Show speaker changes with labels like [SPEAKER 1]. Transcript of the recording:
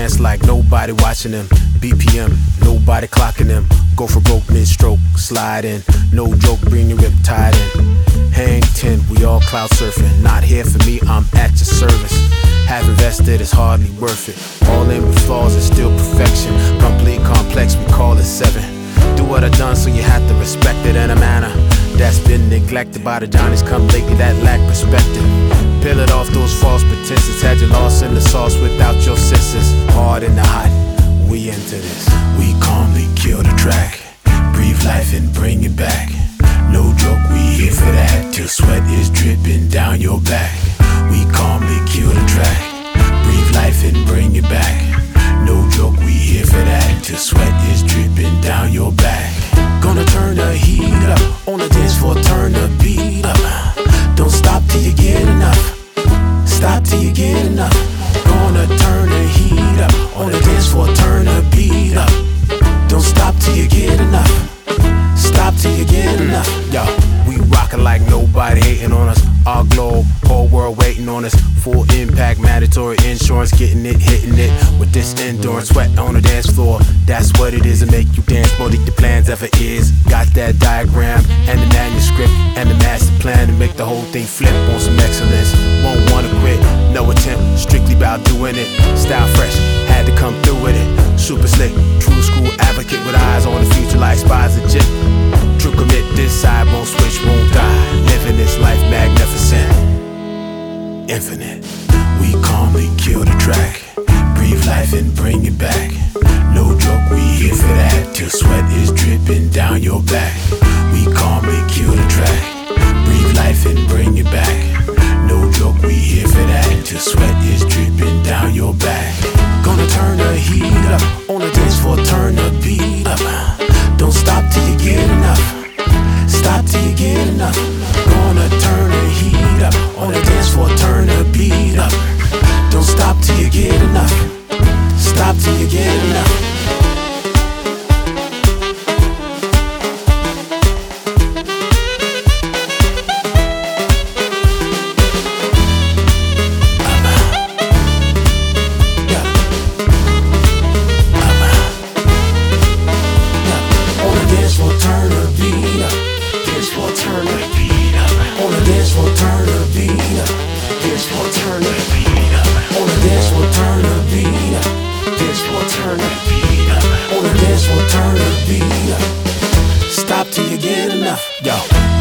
[SPEAKER 1] dance like nobody watching them. BPM, nobody clocking them. Go for broke mid-stroke, slide in. No joke, bring your rip tied in. Hang 10, we all cloud surfing. Not here for me, I'm at your service. Have invested, it's hardly worth it. All in with flaws, it's still perfection. Complete complex, we call it 7. Do what I done, so you have to respect it in a manner that's been neglected by the Johnnies come lately that lack perspective. Peel it off those false pretenses. Had you lost in the sauce without your senses. Hard in the hot, we into this. We calmly kill the track, breathe life and bring it back. No joke, we here for that, till sweat is dripping down your back. We calmly kill the track, breathe life and bring it back. No joke, we here for that, till sweat is dripping down your back. Gonna turn the heat up, on the dance floor, turn the beat up. Don't stop till you get enough, stop till you get enough. Gonna turn the heat up, on the dance floor, turn the beat up. Don't stop till you get enough, stop till you get enough. Yo, we rockin' like nobody hating on us. Our globe, whole world waiting on us. Full impact, mandatory insurance, getting it, hitting it with this endurance. Sweat on the dance floor, that's what it is. To make you dance more than your plans ever is. Got that diagram and the manuscript and the master plan to make the whole thing flip on some excellence. Won't wanna quit, no attempt, strictly about doing it. Style fresh, had to come through with it. Super slick, true school advocate with eyes on the future like spies legit. True commit, this side won't switch, won't die. Living this life magnificent, infinite. We calmly kill the track, breathe life and bring it back. No joke, we here for that, till sweat is dripping down your back. We calmly kill the track, breathe life and bring it back. No joke, we here for that, till sweat is dripping down your back. Gonna turn the heat up, on the dance floor, turn the beat up. Don't stop till you get enough, stop till you get enough. Gonna turn the heat up, on the dance floor, turn the beat up. Don't stop till you get enough, stop till you get enough. Stop till you get enough. Yo,